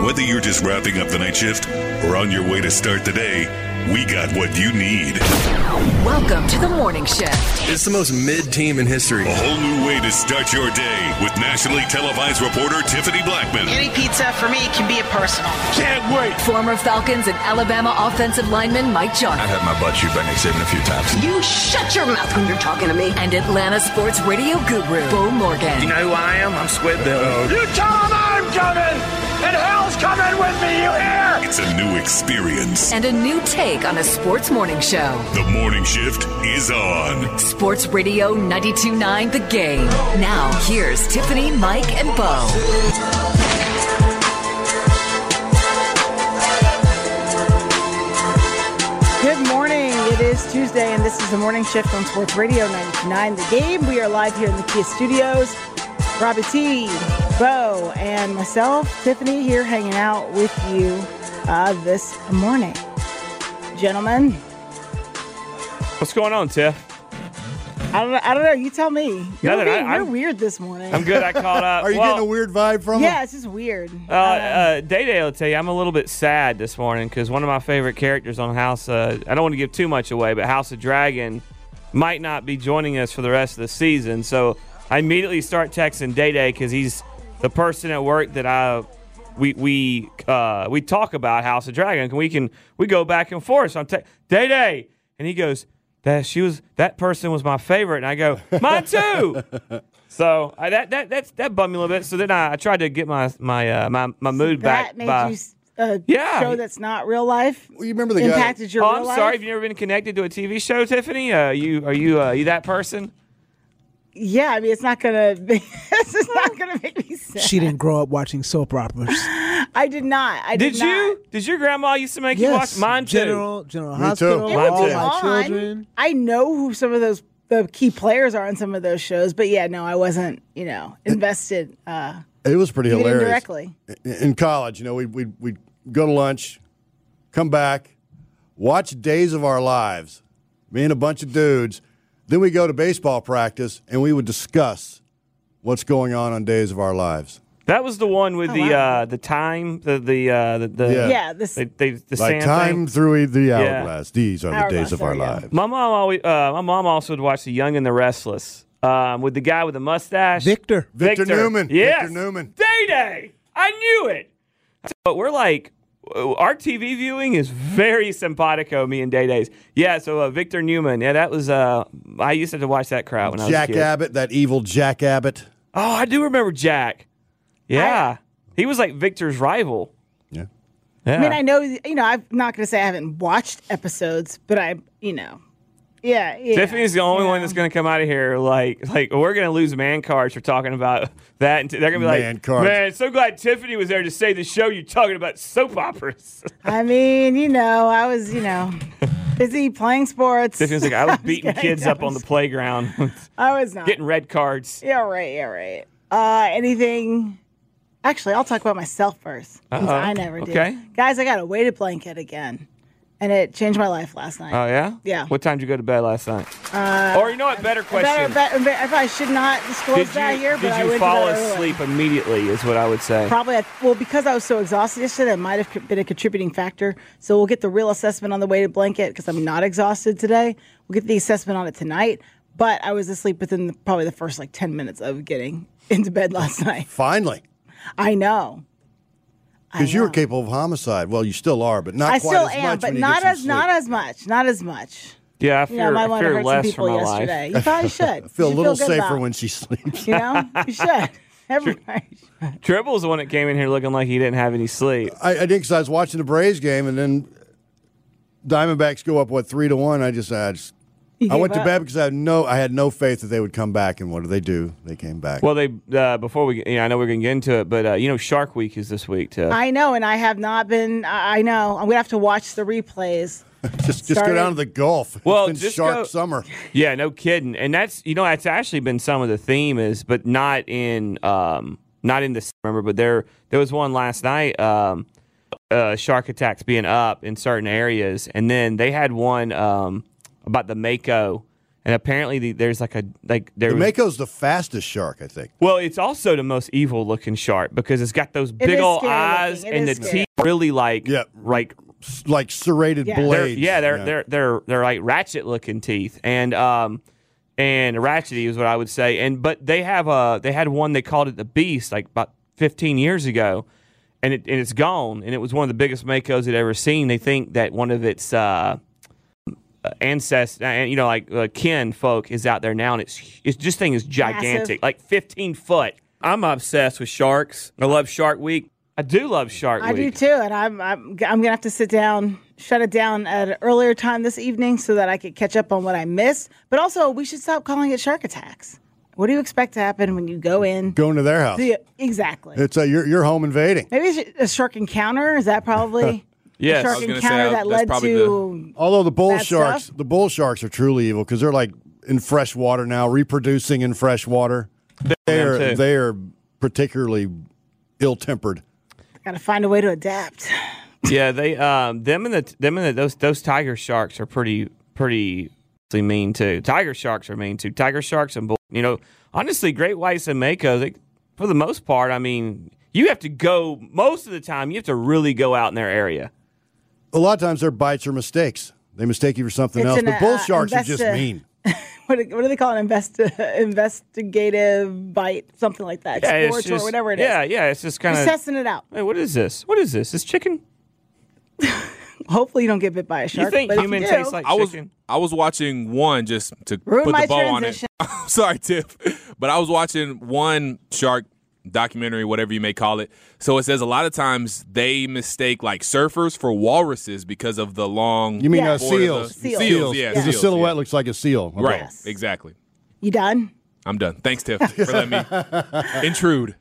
Whether you're just wrapping up the night shift or on your way to start the day, we got what you need. Welcome to the Morning Shift. It's the most mid-team in history. A whole new way to start your day with nationally televised reporter Tiffany Blackman. Any pizza for me can be a personal. Can't wait. Former Falcons and Alabama offensive lineman Mike Jones. I've had my butt chewed by Nick Saban a few times. You shut your mouth when you're talking to me. And Atlanta sports radio guru Bo Morgan. You know who I am? I'm Squid Bill. You tell them I'm coming, and hell's coming with me, you hear? It's a new experience. And a new take on a sports morning show. The Morning Shift is on. Sports Radio 92.9 The Game. Now, here's Tiffany, Mike, and Bo. Good morning. It is Tuesday, and this is the Morning Shift on Sports Radio 92.9 The Game. We are live here in the Kia Studios. Robbie T, Bo, and myself, Tiffany, here hanging out with you this morning. Gentlemen. What's going on, Tiff? I don't know. You tell me. You're weird this morning. I'm good. I caught up. Are you getting a weird vibe from him? Yeah, it's just weird. Day will tell you I'm a little bit sad this morning because one of my favorite characters on House, I don't want to give too much away, but House of Dragon might not be joining us for the rest of the season. So I immediately start texting Day because he's the person at work that we talk about House of Dragon. We go back and forth. So I'm Day, and he goes, that person was my favorite, and I go, mine too. So that bummed me a little bit. So then I tried to get my mood back. That made you show that's not real life. Well, you remember the impacted guy? your real life? I'm sorry. Have you never been connected to a TV show, Tiffany? Are you that person? Yeah, I mean, it's not gonna make me sad. She didn't grow up watching soap operas. I did not. Did you? Did your grandma used to make you watch? Mine too. General Hospital. It would All be My on. Children. I know who some of the key players are on some of those shows, but yeah, no, I wasn't. Invested. It was pretty hilarious. Indirectly. In college, we'd go to lunch, come back, watch Days of Our Lives. Me and a bunch of dudes. Then we go to baseball practice, and we would discuss what's going on Days of Our Lives. That was the one with the time, the like sand time thing. through the hourglass. These are the days of our yeah. lives. My mom also would watch The Young and the Restless with the guy with the mustache, Victor Newman. Yes, Victor Newman. Day. I knew it. But we're like, our TV viewing is very simpatico, me and Day. Yeah, so Victor Newman. Yeah, that was, I used to have to watch that crowd when I was a kid. Jack Abbott, that evil Jack Abbott. Oh, I do remember Jack. Yeah. He was like Victor's rival. Yeah. Yeah. I mean, I know, I'm not going to say I haven't watched episodes, but yeah. Tiffany's the only one that's going to come out of here like we're going to lose man cards for talking about that. And they're going to be Man like, cards. man, so glad Tiffany was there to save the show. You're talking about soap operas. I mean, I was, busy playing sports. Tiffany's like, I was beating kids up on the playground. I was not. Getting red cards. Yeah, right. Anything... Actually, I'll talk about myself first, because I never did. Okay. Guys, I got a weighted blanket again, and it changed my life last night. Oh, yeah? Yeah. What time did you go to bed last night? Or you know what? Better question. I probably should not disclose that here, but I Did you went fall to bed early. asleep immediately is what I would say. Probably, because I was so exhausted yesterday, that might have been a contributing factor. So we'll get the real assessment on the weighted blanket, because I'm not exhausted today. We'll get the assessment on it tonight. But I was asleep within probably the first 10 minutes of getting into bed last night. Finally. I know. Because you were capable of homicide. Well, you still are, but not I quite still as am, much. but when you not get some as sleep. Not as much. Yeah, I fear, I might want to fear hurt some less for people my yesterday. life. You probably should. I feel a little good safer about when she sleeps. You should. Everybody should. Tribble's the one that came in here looking like he didn't have any sleep. I did, because I was watching the Braves game, and then Diamondbacks go up 3-1. I went to bed because I had no faith that they would come back. And what did they do? They came back. Well, they before we, I know we're going to get into it, but Shark Week is this week too. I know, and I have not been. I know. I'm going to have to watch the replays. just go down to the Gulf. Well, it's been shark summer. Yeah, no kidding. And that's that's actually been some of the theme but not in the summer. But there was one last night. Shark attacks being up in certain areas, and then they had one about the Mako And apparently there's The Mako's the fastest shark, I think. Well, it's also the most evil looking shark because it's got those big old eyes and the teeth really like serrated blades. They're like ratchet looking teeth and ratchety is what I would say. But they had one, they called it the Beast like about 15 years ago, and it's gone. And it was one of the biggest Makos they'd ever seen. They think that one of its ancestors, kin folk is out there now, and this thing is gigantic, massive. Like 15 foot. I'm obsessed with sharks. I love Shark Week. I do love Shark Week. I do too, and I'm gonna have to shut it down at an earlier time this evening so that I could catch up on what I missed. But also, we should stop calling it shark attacks. What do you expect to happen when you go into their house? Exactly. It's you're home invading. Maybe it's a shark encounter. Is that probably? Yes. A shark encounter that led to. Although the bull sharks are truly evil because they're like in fresh water now, reproducing in fresh water. They are particularly ill-tempered. Got to find a way to adapt. Yeah, those tiger sharks are pretty mean too. Tiger sharks are mean too. Tiger sharks and bull. Honestly, great whites and Makos, for the most part, I mean, you have to go most of the time. You have to really go out in their area. A lot of times their bites are mistakes. They mistake you for something else. But bull sharks are just mean. What do they call it? Investigative bite, something like that. Exploratory, whatever it is. Yeah. It's just kind of testing it out. Hey, what is this? What is this? Is chicken? Hopefully you don't get bit by a shark. You think human tastes like chicken? I was watching one just to Ruin put the bow transition. on it. Sorry, Tiff. But I was watching one shark documentary, whatever you may call it. So it says a lot of times they mistake like surfers for walruses because of the long. You mean seals? Seals, yeah. Because the silhouette looks like a seal. Okay. Right, exactly. You done? I'm done. Thanks, Tiff, for letting me intrude.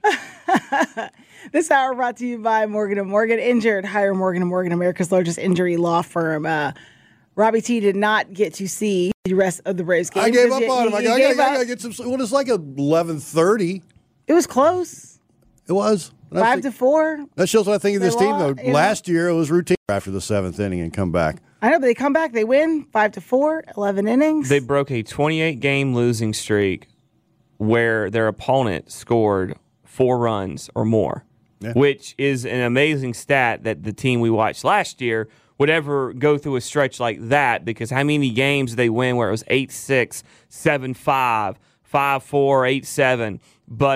This hour brought to you by Morgan & Morgan. Injured, hire Morgan & Morgan, America's largest injury law firm. Robbie T did not get to see the rest of the Braves game. I gave up on him. I got to get some. Well, it's like 11:30. It was close. It was 5-4. That shows what I think of this team, though. Last year, it was routine after the seventh inning and come back. I know, but they come back. They win 5-4, 11 innings. They broke a 28-game losing streak where their opponent scored 4 runs or more, which is an amazing stat that the team we watched last year would ever go through a stretch like that, because how many games did they win where it was 8-6, 7-5, 5-4, 8-7? But,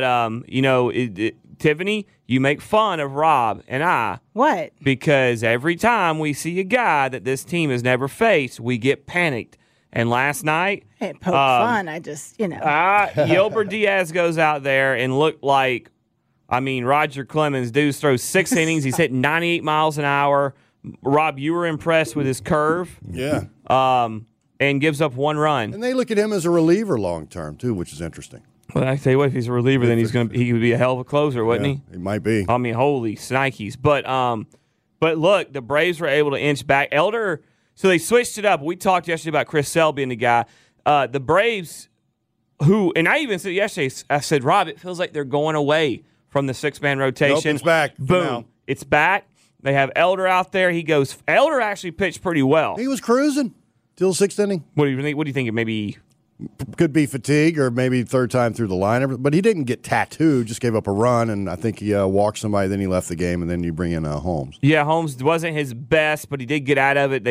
Tiffany, you make fun of Rob and I. What? Because every time we see a guy that this team has never faced, we get panicked. And last night, poke fun. I just, Yelber Diaz goes out there and looked like, Roger Clemens. Dude throws 6 innings. He's hitting 98 miles an hour. Rob, you were impressed with his curve. Yeah. And gives up 1 run. And they look at him as a reliever long term too, which is interesting. Well, I tell you what, if he's a reliever, then he would be a hell of a closer, wouldn't he? He might be. Holy Snikes. But look, the Braves were able to inch back. Elder, so they switched it up. We talked yesterday about Chris Sale being the guy. The Braves, and I even said yesterday, I said, Rob, it feels like they're going away from the 6-man rotation. Nope, it's back. Boom. It's back. They have Elder out there. Elder actually pitched pretty well. He was cruising till 6th inning. What do you think? What do you think? Maybe could be fatigue or maybe third time through the line. But he didn't get tattooed, just gave up a run, and I think he walked somebody, then he left the game, and then you bring in Holmes. Yeah, Holmes wasn't his best, but he did get out of it.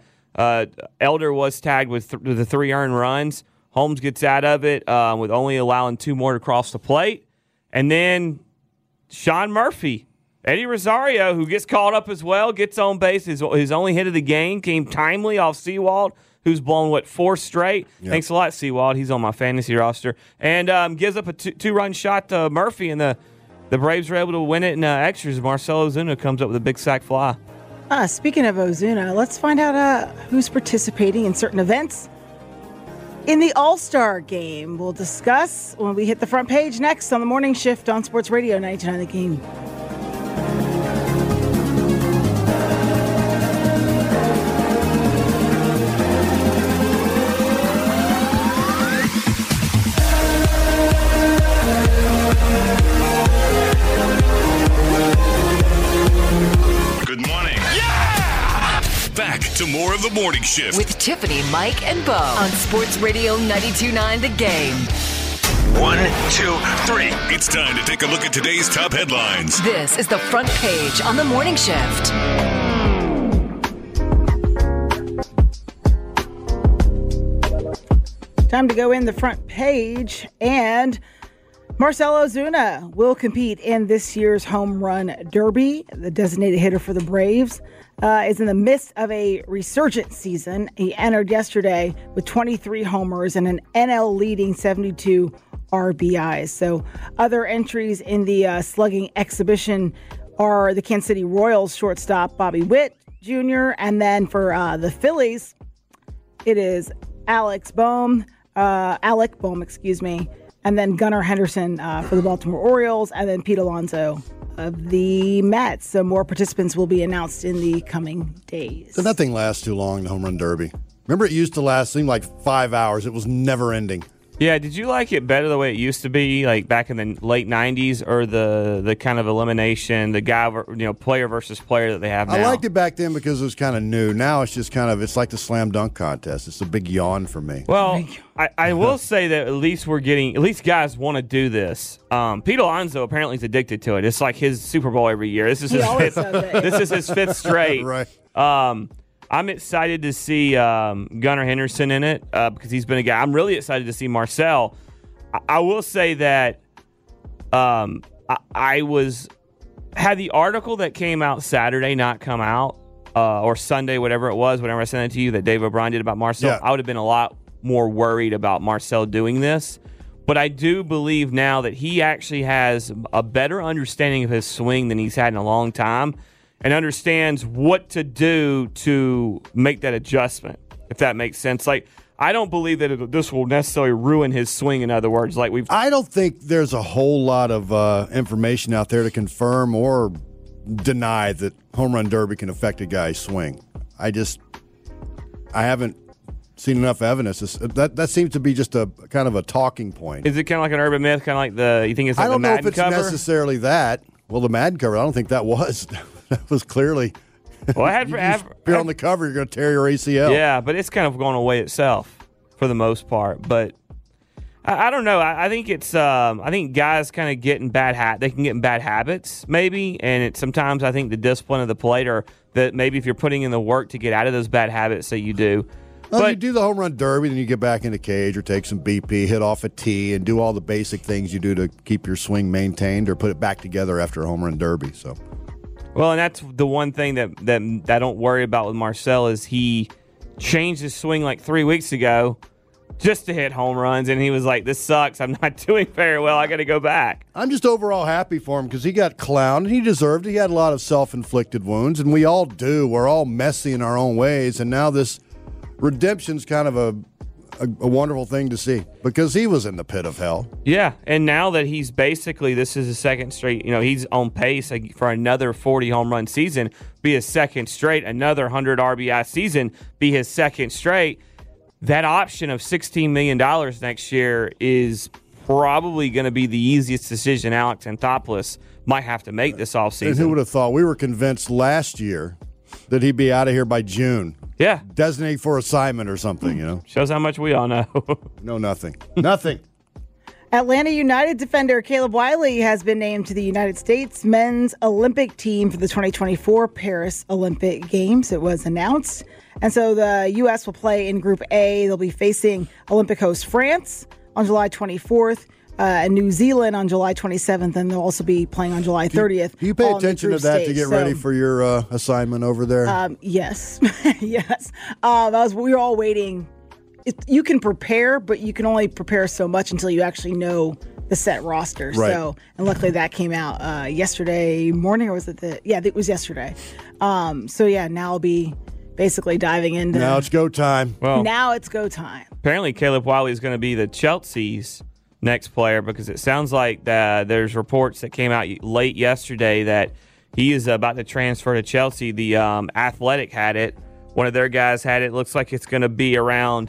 Elder was tagged with the 3 earned runs. Holmes gets out of it with only allowing 2 more to cross the plate. And then Sean Murphy, Eddie Rosario, who gets called up as well, gets on base. His only hit of the game came timely off Sewald, who's blown, 4 straight? Yep. Thanks a lot, Sewald. He's on my fantasy roster. And gives up a 2-run shot to Murphy, and the Braves were able to win it in extras. Marcell Ozuna comes up with a big sac fly. Speaking of Ozuna, let's find out who's participating in certain events in the All-Star Game. We'll discuss when we hit the front page next on the Morning Shift on Sports Radio 99 The Game. Back to more of the morning shift with Tiffany, Mike, and Bo on Sports Radio 92.9 The Game. 1, 2, 3. It's time to take a look at today's top headlines. This is the front page on the morning shift. Time to go in the front page, and Marcell Ozuna will compete in this year's Home Run Derby. The designated hitter for the Braves is in the midst of a resurgent season. He entered yesterday with 23 homers and an NL leading 72 RBIs. So other entries in the slugging exhibition are the Kansas City Royals shortstop Bobby Witt Jr., and then for the Phillies, it is Alec Bohm, and then Gunnar Henderson for the Baltimore Orioles, and then Pete Alonso of the Mets. So more participants will be announced in the coming days. So nothing lasts too long, the Home Run Derby. Remember, it used to last, seemed like 5 hours. It was never ending. Yeah, did you like it better the way it used to be, like back in the late 90s, or the kind of elimination, the guy, player versus player that they have now? I liked it back then because it was kind of new. Now it's just it's like the slam dunk contest. It's a big yawn for me. Well, I will say that at least guys want to do this. Pete Alonso apparently is addicted to it. It's like his Super Bowl every year. This is his fifth straight. Right. I'm excited to see Gunnar Henderson in it because he's been a guy. I'm really excited to see Marcell. I will say that I had the article that came out Saturday not come out or Sunday, whatever it was, whenever I sent it to you, that Dave O'Brien did about Marcell. Yeah. I would have been a lot more worried about Marcell doing this. But I do believe now that he actually has a better understanding of his swing than he's had in a long time, and understands what to do to make that adjustment, if that makes sense. Like, I don't believe that this will necessarily ruin his swing, in other words. I don't think there's a whole lot of information out there to confirm or deny that Home Run Derby can affect a guy's swing. I haven't seen enough evidence. That seems to be just a kind of a talking point. Is it kind of like an urban myth, kind of like you think it's like the Madden cover? I don't know if it's necessarily that. Well, the Madden cover, I don't think that was. That was clearly. Well, if you're on the cover, you're going to tear your ACL. Yeah, but it's kind of going away itself for the most part. But I don't know. I think it's. I think guys kind of get in they can get in bad habits maybe, and sometimes I think the discipline of the plate, or that maybe if you're putting in the work to get out of those bad habits that you do. Well, you do the Home Run Derby, then you get back in the cage or take some BP, hit off a tee, and do all the basic things you do to keep your swing maintained or put it back together after a Home Run Derby. So. Well, and that's the one thing that I don't worry about with Marcell is he changed his swing like 3 weeks ago just to hit home runs, and he was like, this sucks. I'm not doing very well. I got to go back. I'm just overall happy for him because he got clowned, and he deserved it. He had a lot of self-inflicted wounds, and we all do. We're all messy in our own ways, and now this redemption's kind of a wonderful thing to see because he was in the pit of hell. Yeah, and now that he's basically, this is his second straight, he's on pace for another 40 home run season, be his second straight, another 100 RBI season, be his second straight. That option of $16 million next year is probably going to be the easiest decision Alex Anthopoulos might have to make this offseason. And who would have thought? We were convinced last year that he'd be out of here by June. Yeah. Designate for assignment or something, Shows how much we all know. No, nothing. Nothing. Atlanta United defender Caleb Wiley has been named to the United States men's Olympic team for the 2024 Paris Olympic Games. It was announced. And so the U.S. will play in Group A. They'll be facing Olympic host France on July 24th. And New Zealand on July 27th, and they'll also be playing on July 30th. Do you pay attention to that to get ready for your assignment over there? Yes. Yes. We were all waiting. You can prepare, but you can only prepare so much until you actually know the set roster. Right. So, and luckily that came out yesterday morning, or was it it was yesterday. Now I'll be basically diving into. Now it's go time. Well, now it's go time. Apparently, Caleb Wiley is going to be the Chelsea's next player because it sounds like there's reports that came out late yesterday that he is about to transfer to Chelsea. The Athletic had it. One of their guys had it. Looks like it's going to be around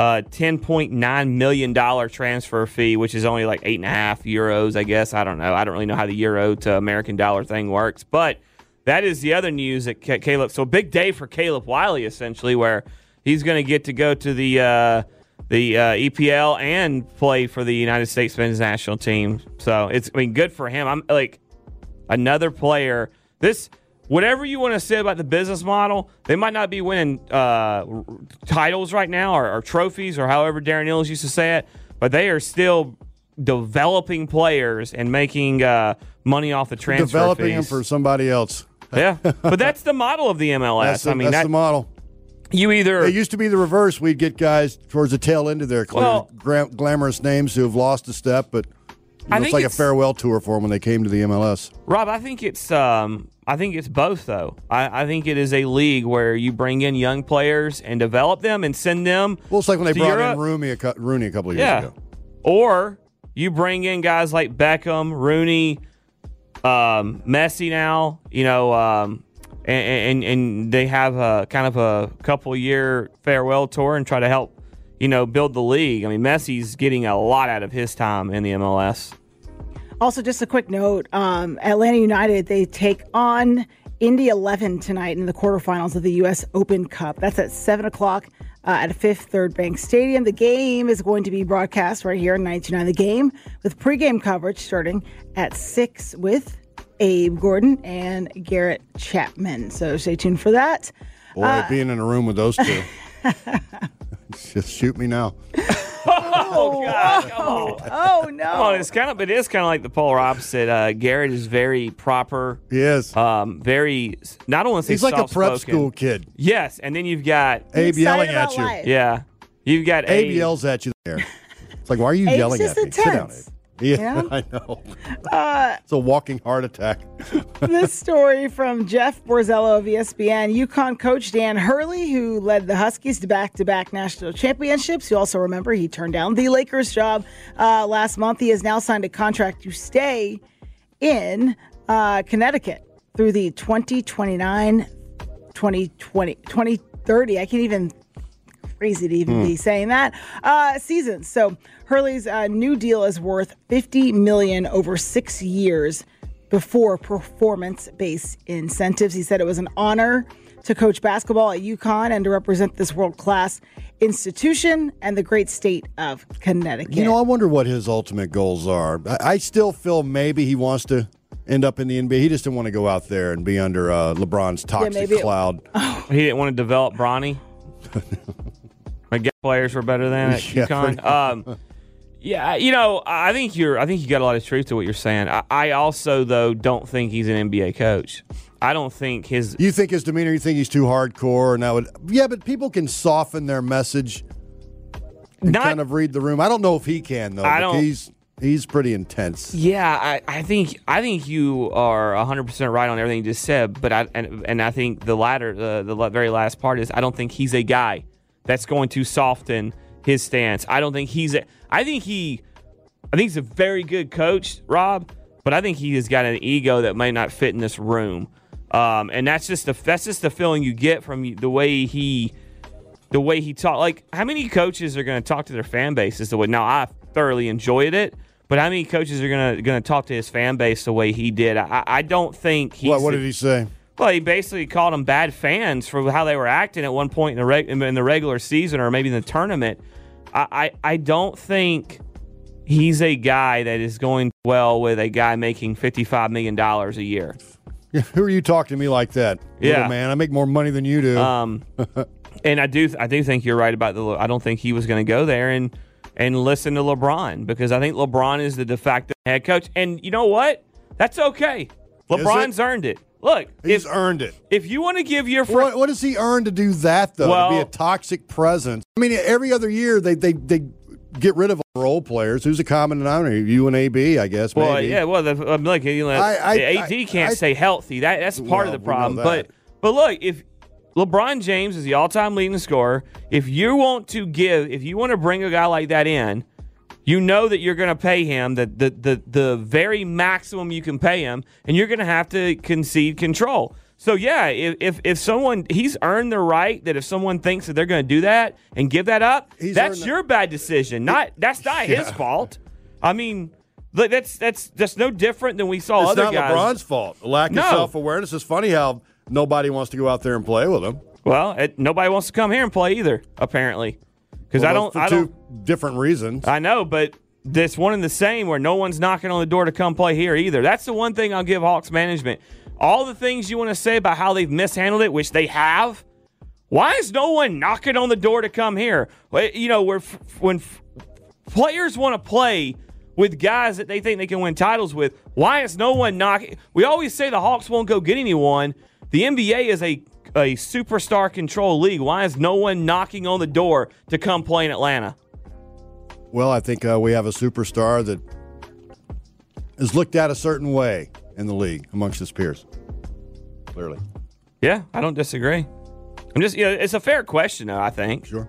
$10.9 million transfer fee, which is only like €8.5, I guess. I don't know. I don't really know how the euro to American dollar thing works, but that is the other news that Caleb. So a big day for Caleb Wiley, essentially, where he's going to get to go to the EPL and play for the United States men's national team. So it's good for him. I'm like another player. This. Whatever you want to say about the business model, they might not be winning titles right now or trophies or however Darren Ills used to say it, but they are still developing players and making money off the transfer Developing fees. them for somebody else. Yeah, but that's the model of the MLS. That's the model. You either it used to be the reverse. We'd get guys towards the tail end of their glamorous names who have lost a step, but it's like a farewell tour for them when they came to the MLS. Rob, I think it's both, though. I think it is a league where you bring in young players and develop them and send them. Well, it's like when they brought Europe. in Rooney a couple of years ago. Or you bring in guys like Beckham, Rooney, Messi now, and they have a kind of a couple-year farewell tour and try to help, build the league. I mean, Messi's getting a lot out of his time in the MLS. Also, just a quick note, Atlanta United, they take on Indy 11 tonight in the quarterfinals of the U.S. Open Cup. That's at 7 o'clock at Fifth Third Bank Stadium. The game is going to be broadcast right here on 99 The Game with pregame coverage starting at 6 with Abe Gordon and Garrett Chapman. So stay tuned for that. Boy, being in a room with those two. Just shoot me now. Oh God! Come on. Oh no! Come on, it is kind of like the polar opposite. Garrett is very proper. He is. Very. Not only he's like a prep school kid. Yes, and then you've got Abe yelling at you. Life. Yeah, you've got Abe yells at you there. It's like, why are you yelling at me? Intense. Sit down, Abe. Yeah, I know. It's a walking heart attack. This story from Jeff Borzello of ESPN. UConn coach Dan Hurley, who led the Huskies to back-to-back national championships. You also remember he turned down the Lakers job last month. He has now signed a contract to stay in Connecticut through the 2030. I can't even... Crazy to even be saying that. Season. So Hurley's new deal is worth $50 million over 6 years before performance-based incentives. He said it was an honor to coach basketball at UConn and to represent this world-class institution and the great state of Connecticut. I wonder what his ultimate goals are. I still feel maybe he wants to end up in the NBA. He just didn't want to go out there and be under LeBron's toxic cloud. He didn't want to develop Bronny. My guest players were better than at UConn. I think you got a lot of truth to what you're saying. I also, though, don't think he's an NBA coach. I don't think You think his demeanor, you think he's too hardcore, and that would... Yeah, but people can soften their message and kind of read the room. I don't know if he can, though. He's pretty intense. Yeah, I think you are 100% right on everything you just said, but I think the latter, the very last part is I don't think he's a guy that's going to soften his stance. I don't think I think he's a very good coach, Rob, but I think he has got an ego that may not fit in this room. And that's just the feeling you get from the way he talks. Like, how many coaches are going to talk to their fan bases the way? Now, I thoroughly enjoyed it, but how many coaches are going to talk to his fan base the way he did? I don't think he's... What did he say? Well, he basically called them bad fans for how they were acting at one point in the regular season or maybe in the tournament. I don't think he's a guy that is going well with a guy making $55 million a year. Yeah, who are you talking to me like that? Yeah, little man, I make more money than you do. And I do think you're right about I don't think he was going to go there and listen to LeBron, because I think LeBron is the de facto head coach. And you know what? That's okay. LeBron's earned it. Look, he's earned it. If you want to give your friend, what does he earn to do that, though? To be a toxic presence. I mean, every other year they get rid of role players. Who's a common denominator? You and AB, I guess. Well, maybe. yeah. Well, AD can't stay healthy. That's part of the problem. But look, if LeBron James is the all-time leading scorer, if you want to bring a guy like that in, you know that you're going to pay him the very maximum you can pay him, and you're going to have to concede control. So, yeah, if someone – he's earned the right that if someone thinks that they're going to do that and give that up, that's your bad decision. That's not his fault. I mean, Look, that's just no different than we saw It's other not guys. LeBron's fault. The lack of self-awareness. It's funny how nobody wants to go out there and play with him. Well, nobody wants to come here and play either, apparently. Because for two different reasons. I know, but this one and the same where no one's knocking on the door to come play here either. That's the one thing I'll give Hawks management. All the things you want to say about how they've mishandled it, which they have, why is no one knocking on the door to come here? You know, when players want to play with guys that they think they can win titles with, why is no one knocking? We always say the Hawks won't go get anyone. The NBA is a superstar control league. Why is no one knocking on the door to come play in Atlanta? Well, I think we have a superstar that is looked at a certain way in the league amongst his peers. Clearly. Yeah, I don't disagree. I'm just, it's a fair question, though, I think. Sure.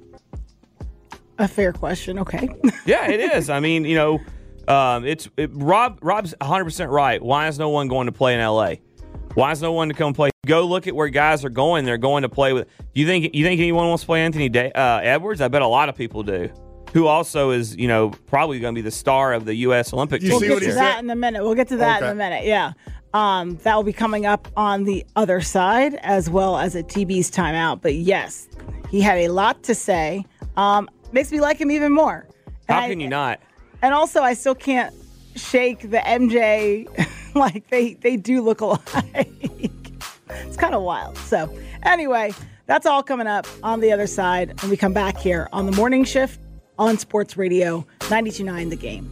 A fair question, okay. Yeah, it is. I mean, Rob's 100% right. Why is no one going to play in L.A.? Why is no one to come play? Go look at where guys are going. They're going to play with. You think anyone wants to play Anthony Edwards? I bet a lot of people do. Who also is, probably going to be the star of the U.S. Olympic team. We'll get to that in a minute. Yeah. That will be coming up on the other side as well as a TB's timeout. But yes, he had a lot to say. Makes me like him even more. How can you not? And also, I still can't shake the MJ. Like, they do look alike. It's kind of wild. So, anyway, that's all coming up on the other side when we come back here on the morning shift on Sports Radio 92.9 The Game.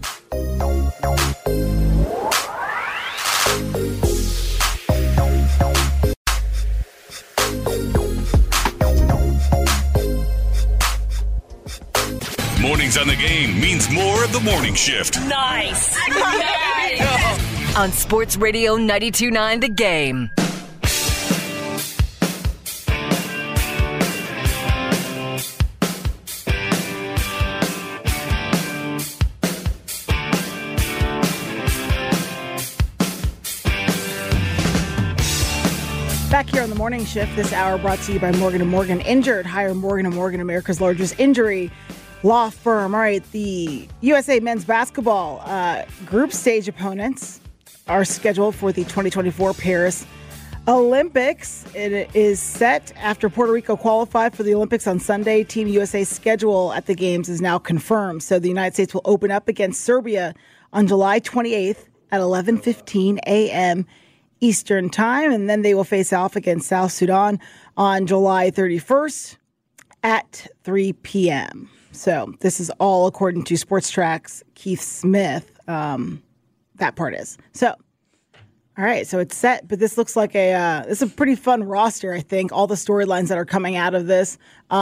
Mornings on The Game means more of the morning shift. Nice. On Sports Radio 92.9 The Game. Back here on the morning shift, this hour brought to you by Morgan & Morgan. Injured, hire Morgan & Morgan, America's largest injury law firm. All right, the USA men's basketball group stage opponents are scheduled for the 2024 Paris Olympics. It is set after Puerto Rico qualified for the Olympics on Sunday. Team USA's schedule at the games is now confirmed. So the United States will open up against Serbia on July 28th at 11:15 a.m. Eastern Time, and then they will face off against South Sudan on July 31st at 3 p.m. So this is all according to Sports Track's Keith Smith. That part is. So, all right, so it's set, but this looks like this is a pretty fun roster, I think. All the storylines that are coming out of this.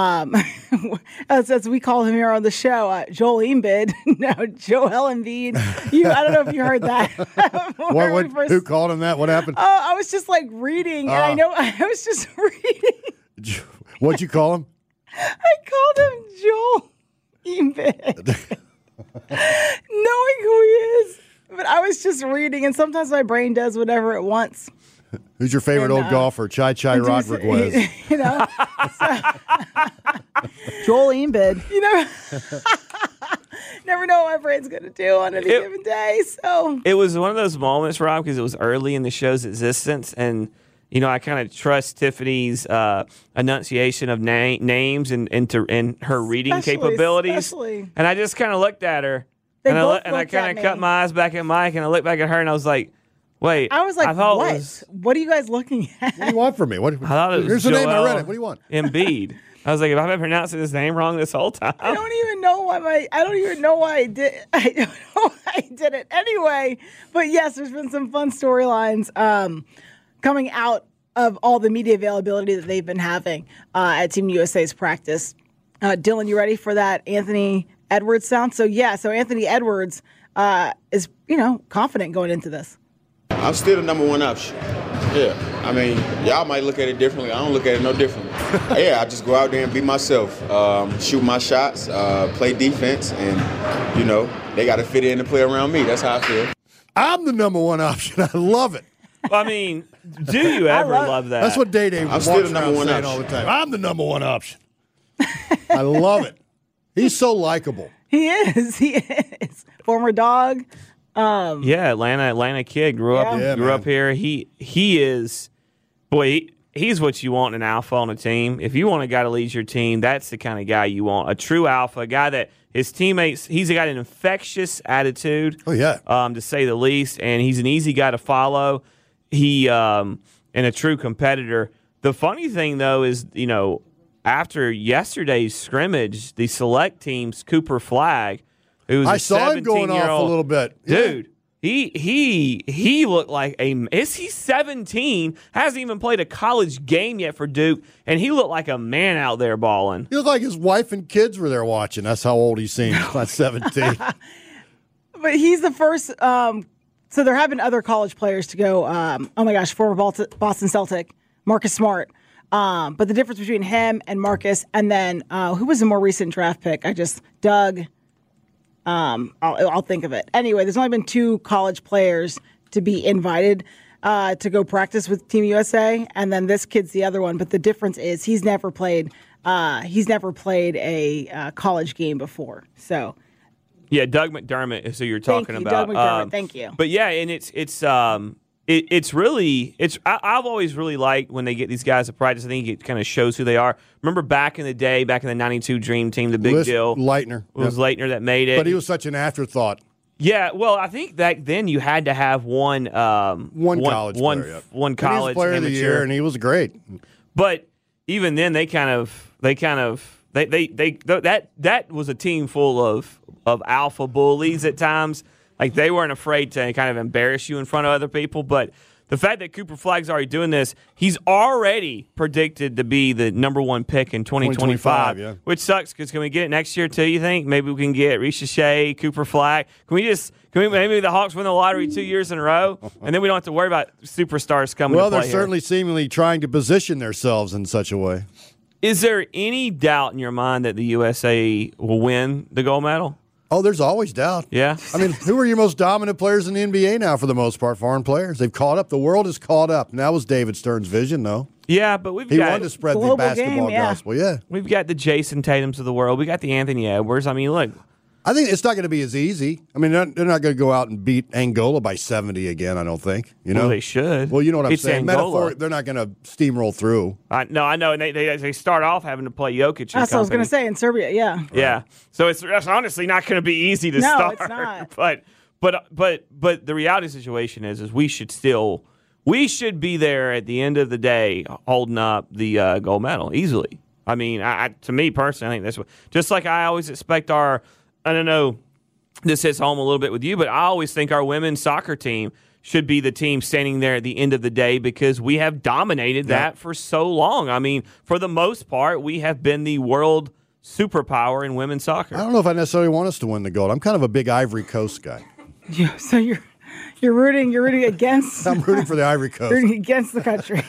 As we call him here on the show, Joel Embiid. No, Joel Embiid. I don't know if you heard that. Who called him that? What happened? Oh, I was just and I was just reading. What'd you call him? I called him Joel Embiid. Knowing who he is. But I was just reading, and sometimes my brain does whatever it wants. Who's your favorite old golfer? Chai Rodriguez. Joel Embiid. Never know what my brain's going to do on any given day. So it was one of those moments, Rob, because it was early in the show's existence, and I kind of trust Tiffany's enunciation of names and her reading capabilities. And I just kind of looked at her. And I kind of cut my eyes back at Mike, and I looked back at her, and I was like, wait. I was like, what? What are you guys looking at? What do you want from me? I thought it was Here's the name. I read it. What do you want? Embiid. I was like, if I've been pronouncing his name wrong this whole time. I don't even know why I did. I don't know why I did it anyway. But yes, there's been some fun storylines coming out of all the media availability that they've been having at Team USA's practice. Dylan, you ready for that Anthony Edwards sound? So Anthony Edwards is, confident going into this. I'm still the number one option. Yeah. I mean, y'all might look at it differently. I don't look at it no differently. Yeah, I just go out there and be myself, shoot my shots, play defense, and, they got to fit in and play around me. That's how I feel. I'm the number one option. I love it. I mean, do you ever love that? That's what Day I'm still the number one option all the time. I'm the number one option. I love it. He's so likable. He is. Former dog. Atlanta kid grew up here. He is, boy, he's what you want in an alpha on a team. If you want a guy to lead your team, that's the kind of guy you want. A true alpha, a guy that his teammates, he's got an infectious attitude. Oh, yeah. To say the least, and he's an easy guy to follow. He and a true competitor. The funny thing, though, is, after yesterday's scrimmage, the select team's Cooper Flagg, who's I saw him going off a little bit. Dude. He looked like is he 17? Hasn't even played a college game yet for Duke, and he looked like a man out there balling. He looked like his wife and kids were there watching. That's how old he seems. He's not 17. But he's the first. So there have been other college players to go. Oh my gosh, former Boston Celtic Marcus Smart. But the difference between him and Marcus, and then who was the more recent draft pick? Doug. I'll think of it. Anyway, there's only been 2 college players to be invited to go practice with Team USA, and then this kid's the other one. But the difference is he's never played a college game before. So, yeah, Doug McDermott is who you're talking about. Doug McDermott, thank you. But yeah, and I've always really liked when they get these guys to practice. I think it kind of shows who they are. Remember back in the day, back in the 92 Dream Team, the big deal Leitner. It was Leitner that made it. But he was such an afterthought. Yeah, well, I think back then you had to have one college player. One And he was college player of the year, and he was great. But even then, that was a team full of alpha bullies at times. Like, they weren't afraid to kind of embarrass you in front of other people. But the fact that Cooper Flagg's already doing this, he's already predicted to be the number 1 pick in 2025, yeah. Which sucks because can we get it next year too, you think? Maybe we can get Risha Shea, Cooper Flagg. Maybe the Hawks win the lottery 2 years in a row, and then we don't have to worry about superstars coming to play they're here. certainly seemingly trying to position themselves in such a way. Is there any doubt in your mind that the USA will win the gold medal? Oh, there's always doubt. Yeah. I mean, who are your most dominant players in the NBA now for the most part? Foreign players. They've caught up. The world has caught up. And that was David Stern's vision, though. Yeah, but he wanted to spread the basketball gospel. Yeah. We've got the Jason Tatums of the world. We got the Anthony Edwards. I mean, look. I think it's not going to be as easy. I mean, they're not going to go out and beat Angola by 70 again, I don't think. Well, they should. Well, you know what I'm it's saying. Angola. They're not going to steamroll through. I know. And they start off having to play Jokic. That's what I was going to say in Serbia, yeah. Yeah. So it's honestly not going to be easy to start. No, it's not. But the reality situation is we should be there at the end of the day holding up the gold medal easily. I mean, to me personally, I think that's what. Just like I always expect our. I don't know, this hits home a little bit with you, but I always think our women's soccer team should be the team standing there at the end of the day because we have dominated that for so long. I mean, for the most part, we have been the world superpower in women's soccer. I don't know if I necessarily want us to win the gold. I'm kind of a big Ivory Coast guy. Yeah, so you're rooting against. I'm rooting for the Ivory Coast. Rooting against the country.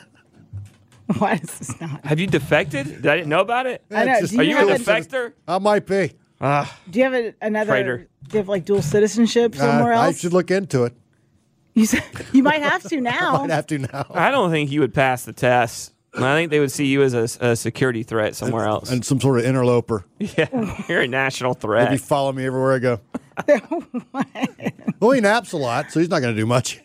Why is this not? Have you defected? Did I didn't know about it? I know. Are you a defector? I might be. Do you have another? Traitor. Do you have like dual citizenship somewhere else? I should look into it. You might have to now. I might have to now. I don't think you would pass the test. I think they would see you as a security threat somewhere else. And some sort of interloper. Yeah, you're a national threat. Maybe follow me everywhere I go. Well, he naps a lot, so he's not going to do much.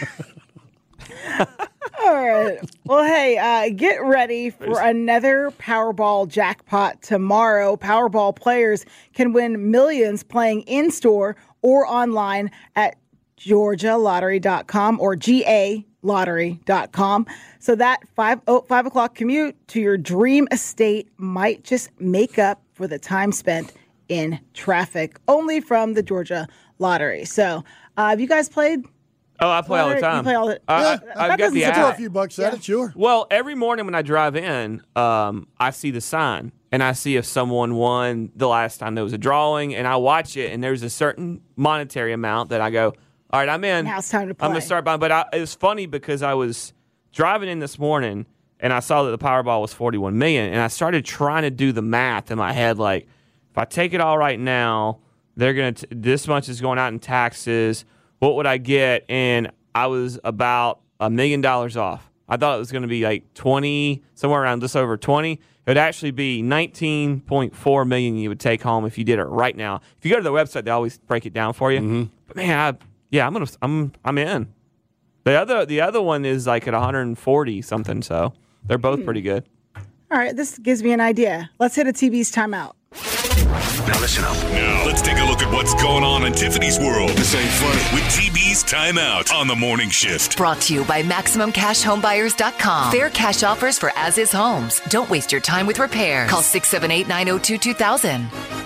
All right. Well, hey, get ready for another Powerball jackpot tomorrow. Powerball players can win millions playing in-store or online at GeorgiaLottery.com or GALottery.com. So that 5 o'clock commute to your dream estate might just make up for the time spent in traffic, only from the Georgia Lottery. So have you guys played? Oh, I play all the time. You play all the I've got the app. Throw a few bucks at it, sure. Well, every morning when I drive in, I see the sign, and I see if someone won the last time there was a drawing, and I watch it, and there's a certain monetary amount that I go, all right, I'm in. Now it's time to play. I'm going to start buying. But it was funny because I was driving in this morning, and I saw that the Powerball was $41 million, and I started trying to do the math in my head, like, if I take it all right now, they're going to this much is going out in taxes. What would I get? And I was about $1 million off. I thought it was going to be like 20, somewhere around just over 20. It would actually be 19.4 million you would take home if you did it right now. If you go to the website, they always break it down for you. Mm-hmm. But man, I'm in. The other one is like at 140 something, so they're both pretty good. All right, this gives me an idea. Let's hit a TV's timeout. Now listen up. Now let's take a look at what's going on in Tiffany's world. This ain't funny. With TB's Timeout on the Morning Shift. Brought to you by MaximumCashHomeBuyers.com. Fair cash offers for as-is homes. Don't waste your time with repairs. Call 678-902-2000.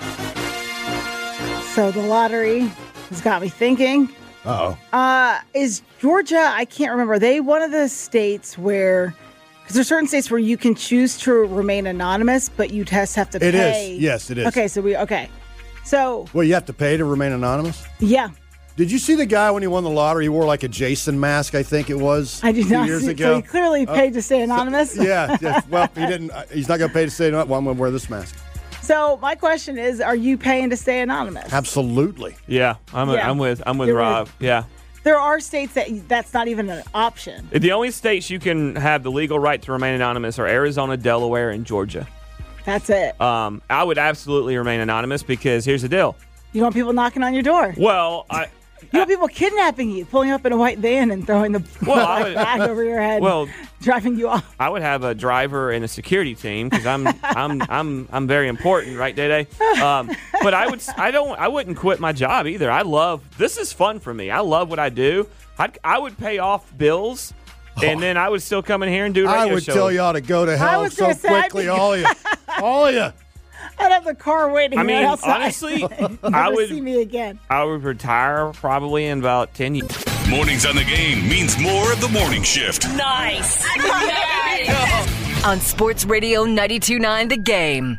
So the lottery has got me thinking. Uh-oh. Is Georgia, I can't remember, are they one of the states where, because there's certain states where you can choose to remain anonymous, but you just have to pay. It is. Yes, it is. Okay, So. Well, you have to pay to remain anonymous? Yeah. Did you see the guy when he won the lottery? He wore like a Jason mask, I think it was. I did not years see. ago. So he clearly paid to stay anonymous? Yeah. Well, he didn't. He's not going to pay to stay anonymous. Well, I'm going to wear this mask. So my question is, are you paying to stay anonymous? Absolutely. Yeah, I'm with Rob. Yeah. There are states that's not even an option. The only states you can have the legal right to remain anonymous are Arizona, Delaware, and Georgia. That's it. I would absolutely remain anonymous because here's the deal. You don't want people knocking on your door. Well, you want people kidnapping you, pulling you up in a white van and throwing the bag over your head, driving you off. I would have a driver and a security team because I'm very important, right, Day? But I wouldn't quit my job either. This is fun for me. I love what I do. I would pay off bills, and then I would still come in here and do radio I would shows. tell y'all to go to hell so quickly, all of you. All of you. I'd have the car waiting right outside. Honestly, never see me again. I would retire probably in about 10 years. Mornings on the Game means more of the Morning Shift. Nice. On Sports Radio 92.9 The Game.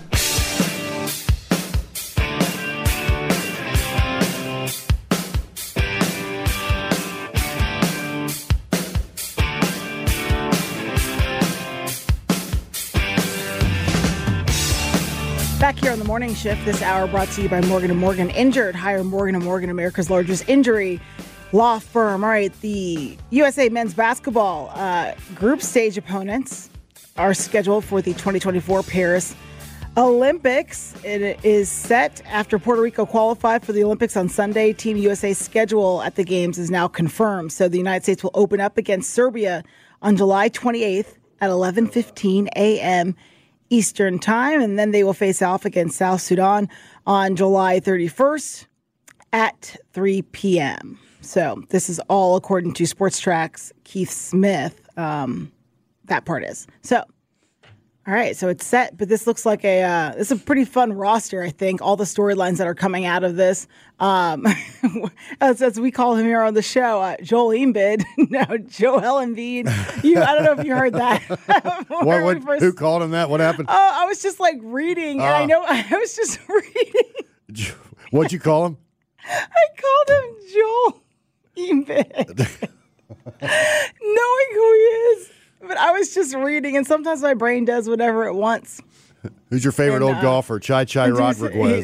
Back here on the Morning Shift, this hour brought to you by Morgan & Morgan. Injured, hire Morgan & Morgan, America's largest injury law firm. All right, the USA men's basketball group stage opponents are scheduled for the 2024 Paris Olympics. It is set after Puerto Rico qualified for the Olympics on Sunday. Team USA's schedule at the games is now confirmed. So the United States will open up against Serbia on July 28th at 11:15 a.m. Eastern Time, and then they will face off against South Sudan on July 31st at 3 p.m. So this is all according to Sports Track's Keith Smith. That part is. So, all right, so it's set, but this looks like it's a pretty fun roster, I think. All the storylines that are coming out of this. As we call him here on the show, Joel Embiid. No, Joel Embiid. I don't know if you heard that. Who called him that? What happened? Oh, I was just like reading, and I was just reading. What'd you call him? I called him Joel Embiid. Knowing who he is. But I was just reading, and sometimes my brain does whatever it wants. Who's your favorite old golfer? Chai Rodriguez.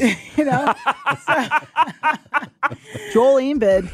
Joel Embiid.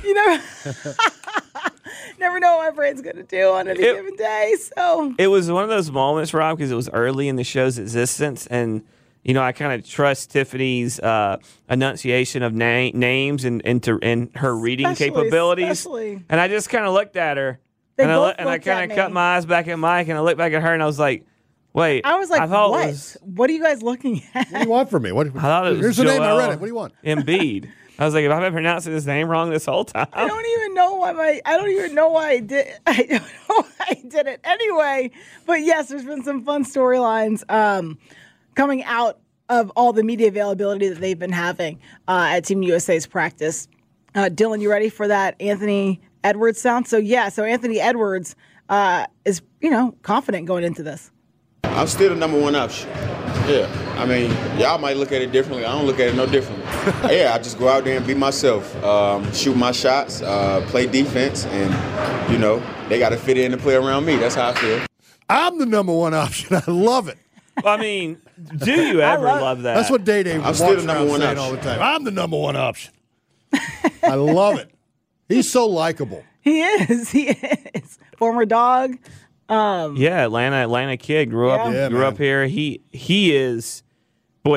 Never know what my brain's going to do on any given day. So it was one of those moments, Rob, because it was early in the show's existence, and I kind of trust Tiffany's enunciation of names and her reading capabilities. Especially. And I just kind of looked at her. And I kind of cut my eyes back at Mike, and I looked back at her, and I was like, wait. I was like, what are you guys looking at? What do you want from me? I thought it was Here's the name. I read it. What do you want? Embiid. I was like, if I've been pronouncing his name wrong this whole time. I don't even know why I did. I don't know why I did it anyway. But yes, there's been some fun storylines coming out of all the media availability that they've been having at Team USA's practice. Dylan, you ready for that Anthony Edwards sound? So Anthony Edwards is, confident going into this. I'm still the number one option. Yeah, I mean, y'all might look at it differently. I don't look at it no differently. Yeah, I just go out there and be myself, shoot my shots, play defense, and, they got to fit in and play around me. That's how I feel. I'm the number one option. I love it. I mean, do you ever love that? That's what Day walks still the number one saying all the time. I'm the number one option. I love it. He's so likable. He is. Former Dog. Atlanta kid, grew up here. He is, boy,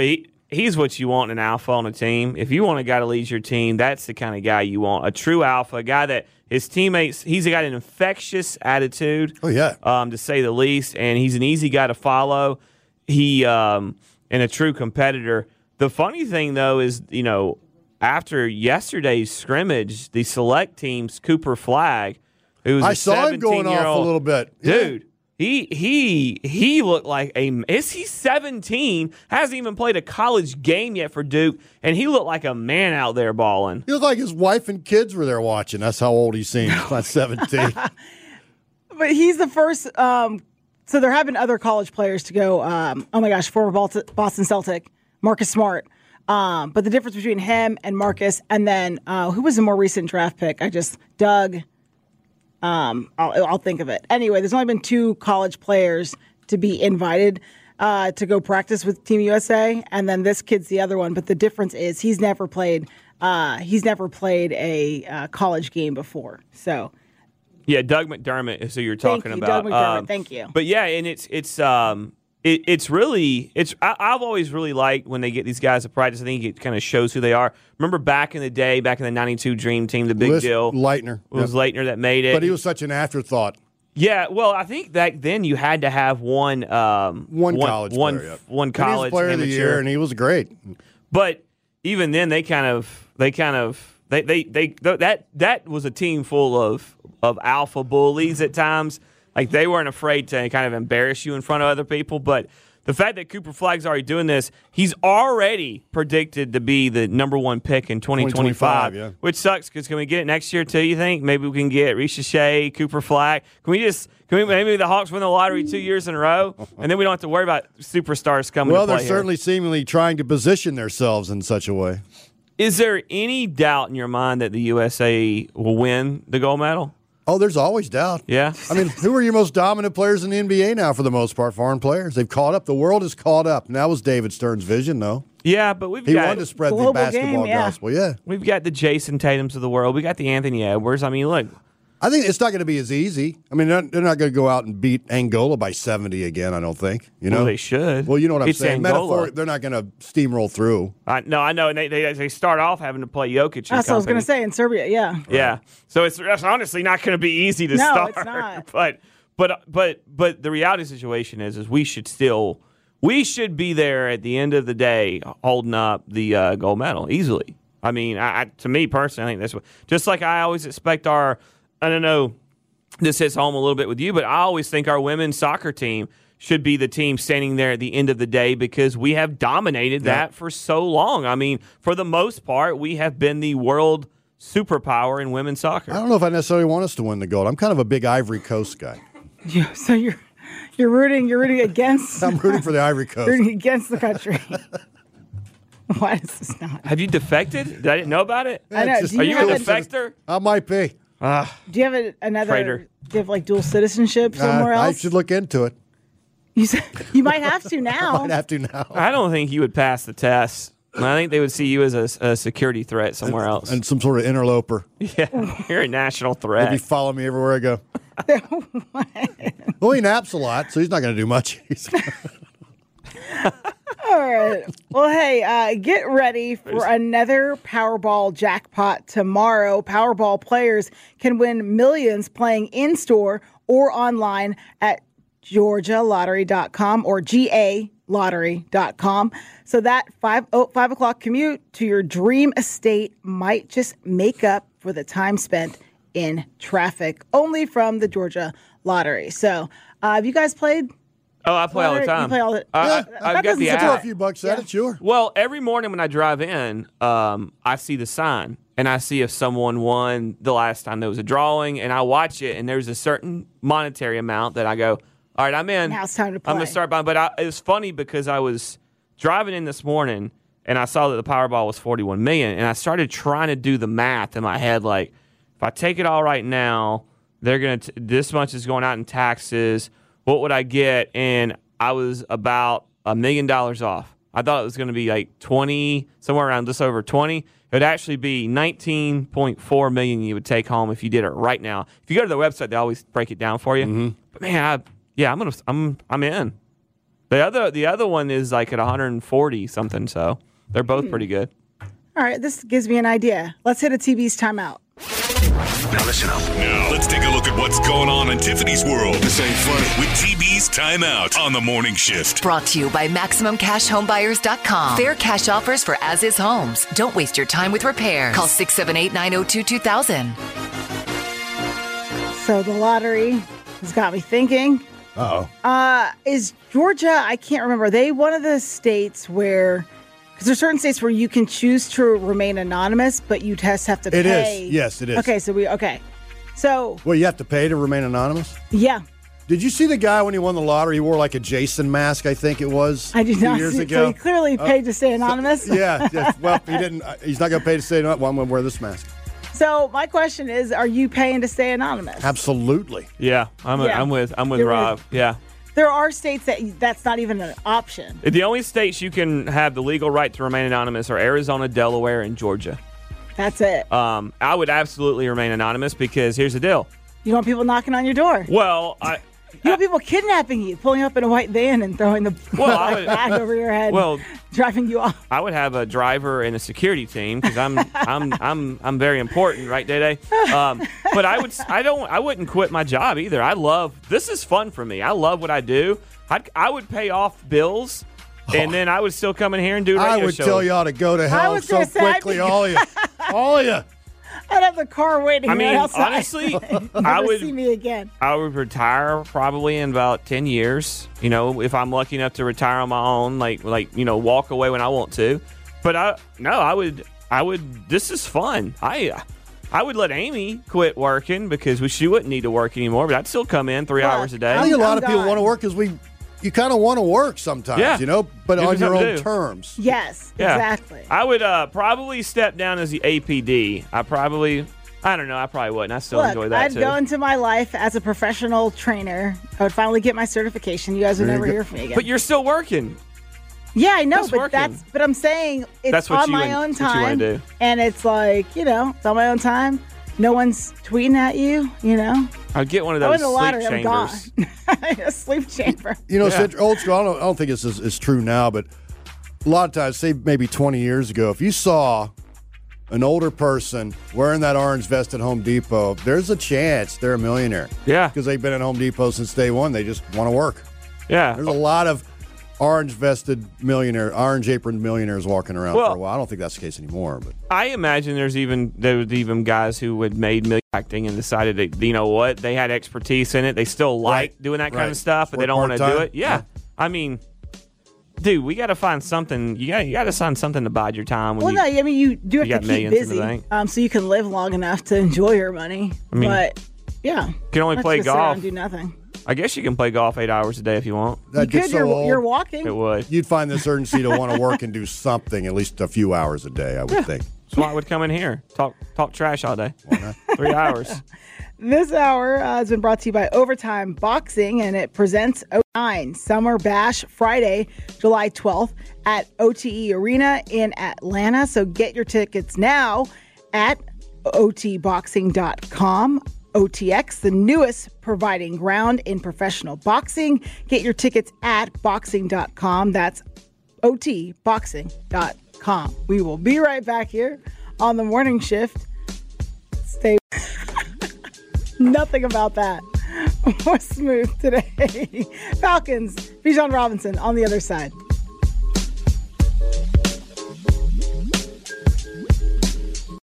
he's what you want in an alpha on a team. If you want a guy to lead your team, that's the kind of guy you want. A true alpha, a guy that his teammates, he's got an infectious attitude. Oh, yeah. To say the least, and he's an easy guy to follow. He and a true competitor. The funny thing, though, is, after yesterday's scrimmage, the select team's Cooper Flagg, who was I saw him going off a little bit. Dude, he looked like is he 17? Hasn't even played a college game yet for Duke, and he looked like a man out there balling. He looked like his wife and kids were there watching. That's how old he seems. He's not 17. But he's the first. So they're having other college players to go. Oh my gosh, former Boston Celtic, Marcus Smart. But the difference between him and Marcus, and then who was a more recent draft pick? Doug. I'll think of it. Anyway, there's only been 2 college players to be invited to go practice with Team USA, and then this kid's the other one. But the difference is he's never played a college game before. So. Yeah, Doug McDermott is who you're talking about. Doug McDermott. Thank you. But yeah, and it's really I've always really liked when they get these guys to practice. I think it kind of shows who they are. Remember back in the day, back in the '92 Dream Team, the big deal. Leitner. It was Leitner that made it. But he was such an afterthought. Yeah, well, I think back then you had to have one college player. One college and he was player of the year, and he was great. But even then, that was a team full of alpha bullies at times. Like, they weren't afraid to kind of embarrass you in front of other people. But the fact that Cooper Flagg's already doing this, he's already predicted to be the number 1 pick in 2025, yeah. Which sucks because can we get it next year too, you think? Maybe we can get Risha Shea, Cooper Flagg. Maybe the Hawks win the lottery 2 years in a row, and then we don't have to worry about superstars coming to play Well, they're here. certainly seemingly trying to position themselves in such a way. Is there any doubt in your mind that the USA will win the gold medal? Oh, there's always doubt. Yeah. I mean, who are your most dominant players in the NBA now for the most part? Foreign players. They've caught up. The world has caught up. And that was David Stern's vision, though. Yeah, but he wanted to spread the basketball gospel. Yeah. We've got the Jason Tatums of the world. We got the Anthony Edwards. I mean, look. I think it's not going to be as easy. I mean, they're not going to go out and beat Angola by 70 again, I don't think. Well, they should. Well, you know what I'm Angola. saying. Metaphor, they're not going to steamroll through. No, I know. And they start off having to play Jokic. That's what I was going to say in Serbia, yeah. Yeah. So it's honestly not going to be easy to start. No, it's not. But the reality situation is we should be there at the end of the day holding up the gold medal easily. I mean, to me personally, I think that's what. Just like I always expect I don't know, this hits home a little bit with you, but I always think our women's soccer team should be the team standing there at the end of the day because we have dominated that for so long. I mean, for the most part, we have been the world superpower in women's soccer. I don't know if I necessarily want us to win the gold. I'm kind of a big Ivory Coast guy. Yeah, so you're rooting against. I'm rooting for the Ivory Coast. Rooting against the country. Why is this not? Have you defected? Did I didn't know about it? I know. Are you a defector? I might be. Do you have another? Traitor. Do you have like dual citizenship somewhere else? I should look into it. You might have to now. I might have to now. I don't think you would pass the test. I think they would see you as a security threat somewhere else. And some sort of interloper. Yeah, you're a national threat. He'd be following me everywhere I go. Well, he naps a lot, so he's not going to do much. All right. Well, hey, get ready for another Powerball jackpot tomorrow. Powerball players can win millions playing in-store or online at GeorgiaLottery.com or GALottery.com. So that 5 o'clock commute to your dream estate might just make up for the time spent in traffic, only from the Georgia Lottery. So have you guys played? Oh, I play all the time. You play all the I've got the app. Throw a few bucks at it, sure. Well, every morning when I drive in, I see the sign, and I see if someone won the last time there was a drawing, and I watch it, and there's a certain monetary amount that I go, all right, I'm in. Now it's time to play. I'm going to start buying. But it was funny because I was driving in this morning, and I saw that the Powerball was $41 million, and I started trying to do the math in my head, like, if I take it all right now, they're going to this much is going out in taxes. What would I get? And I was about $1 million off. I thought it was going to be like 20, somewhere around just over 20. It would actually be 19.4 million you would take home if you did it right now. If you go to the website, they always break it down for you. Mm-hmm. But man, I'm in. The other one is like at 140 something. So they're both pretty good. All right, this gives me an idea. Let's hit a TV's timeout. Now listen up. Now let's take a look at what's going on in Tiffany's world. This ain't funny. With TB's Timeout on the Morning Shift. Brought to you by MaximumCashHomeBuyers.com. Fair cash offers for as-is homes. Don't waste your time with repairs. Call 678-902-2000. So the lottery has got me thinking. Uh-oh. Is Georgia, I can't remember, are they one of the states where, because there's certain states where you can choose to remain anonymous, but you just have to pay. It is. Yes, it is. Okay, So. Well, you have to pay to remain anonymous? Yeah. Did you see the guy when he won the lottery? He wore like a Jason mask, I think it was. I did not years see. ago. So he clearly paid to stay anonymous. Yeah. Well, he didn't. He's not going to pay to stay anonymous. Well, I'm going to wear this mask. So my question is, are you paying to stay anonymous? Absolutely. Yeah, I'm with You're Rob. Yeah. There are states that's not even an option. The only states you can have the legal right to remain anonymous are Arizona, Delaware, and Georgia. That's it. I would absolutely remain anonymous because here's the deal. You want people knocking on your door. Well, you want people kidnapping you, pulling up in a white van and throwing the bag over your head, driving you off. I would have a driver and a security team because I'm very important, right, Day? But I wouldn't quit my job either. This is fun for me. I love what I do. I would pay off bills, and then I would still come in here and do radio shows. I would tell y'all to go to hell so quickly, all of you. All of you. I'd have the car waiting right outside. Honestly, I would see me again. I would retire probably in about 10 years. If I'm lucky enough to retire on my own, walk away when I want to. But I would. This is fun. I would let Amy quit working because she wouldn't need to work anymore. But I'd still come in 3 hours a day. I think a lot of people want to work because you kind of want to work sometimes, but on your own terms. Yes, exactly. I would probably step down as the APD. I probably wouldn't. I still enjoy that I'd go into my life as a professional trainer. I would finally get my certification. You guys would never hear from me again. But you're still working. Yeah, I know, but I'm saying it's on my own time. Do. And it's like, it's on my own time. No one's tweeting at you, I'd get one of those sleep chambers. A sleep chamber. Old school, I don't think it's true now, but a lot of times, say maybe 20 years ago, if you saw an older person wearing that orange vest at Home Depot, there's a chance they're a millionaire. Yeah. Because they've been at Home Depot since day one. They just want to work. Yeah. There's a lot of orange apron millionaires walking around for a while. I don't think that's the case anymore. But I imagine there was even guys who had made million acting and decided that, you know what, they had expertise in it. They still like doing that kind of stuff, but they don't want to do it. Yeah. I mean, dude, we got to find something. You got to find something to bide your time. You do have to keep busy so you can live long enough to enjoy your money. But, yeah. You can only play golf. Sit around and do nothing. I guess you can play golf 8 hours a day if you want. You're walking. It would. You'd find this urgency to want to work and do something at least a few hours a day, I would think. That's why I would come in here, talk trash all day. 3 hours. This hour has been brought to you by Overtime Boxing, and it presents O9 Summer Bash Friday, July 12th at OTE Arena in Atlanta. So get your tickets now at otboxing.com. OTX, the newest providing ground in professional boxing. Get your tickets at boxing.com. That's otboxing.com. We will be right back here on the morning shift. Stay. Nothing about that. More smooth today. Falcons, Bijan Robinson on the other side.